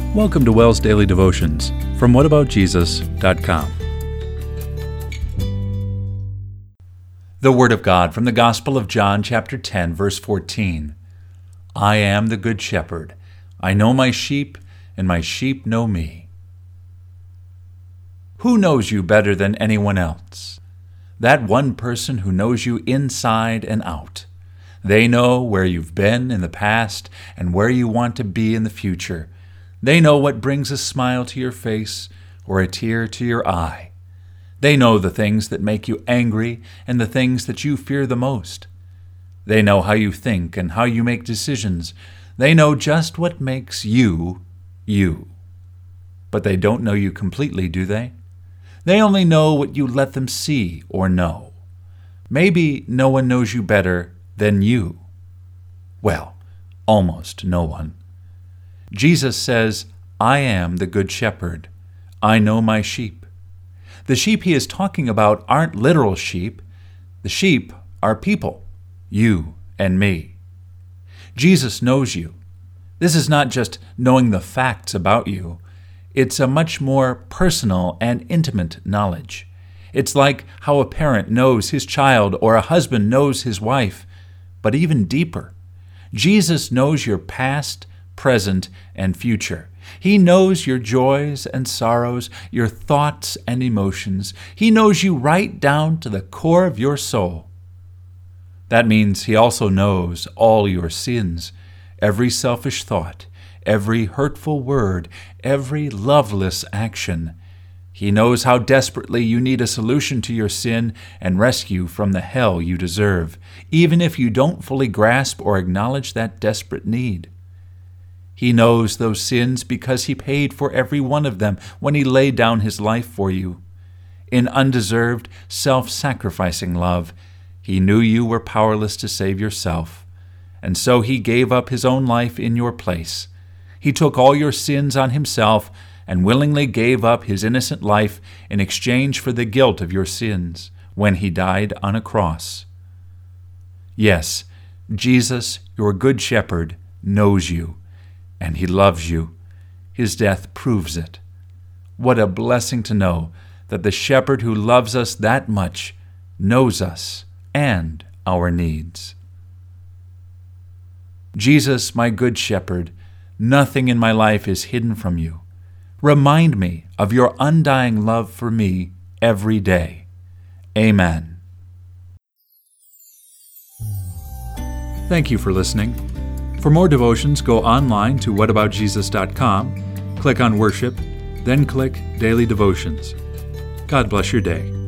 Welcome to WELL's Daily Devotions from whataboutjesus.com. The Word of God from the Gospel of John, chapter 10, verse 14. I am the Good Shepherd. I know my sheep, and my sheep know me. Who knows you better than anyone else? That one person who knows you inside and out. They know where you've been in the past and where you want to be in the future. They know what brings a smile to your face or a tear to your eye. They know the things that make you angry and the things that you fear the most. They know how you think and how you make decisions. They know just what makes you, you. But they don't know you completely, do they? They only know what you let them see or know. Maybe no one knows you better than you. Well, almost no one. Jesus says, I am the Good Shepherd. I know my sheep. The sheep he is talking about aren't literal sheep. The sheep are people, you and me. Jesus knows you. This is not just knowing the facts about you. It's a much more personal and intimate knowledge. It's like how a parent knows his child or a husband knows his wife, but even deeper. Jesus knows your past, present, and future. He knows your joys and sorrows, your thoughts and emotions. He knows you right down to the core of your soul. That means he also knows all your sins, every selfish thought, every hurtful word, every loveless action. He knows how desperately you need a solution to your sin and rescue from the hell you deserve, even if you don't fully grasp or acknowledge that desperate need. He knows those sins because he paid for every one of them when he laid down his life for you. In undeserved, self-sacrificing love, he knew you were powerless to save yourself, and so he gave up his own life in your place. He took all your sins on himself and willingly gave up his innocent life in exchange for the guilt of your sins when he died on a cross. Yes, Jesus, your Good Shepherd, knows you. And he loves you. His death proves it. What a blessing to know that the shepherd who loves us that much knows us and our needs. Jesus, my good shepherd, nothing in my life is hidden from you. Remind me of your undying love for me every day. Amen. Thank you for listening. For more devotions, go online to whataboutjesus.com, click on Worship, then click Daily Devotions. God bless your day.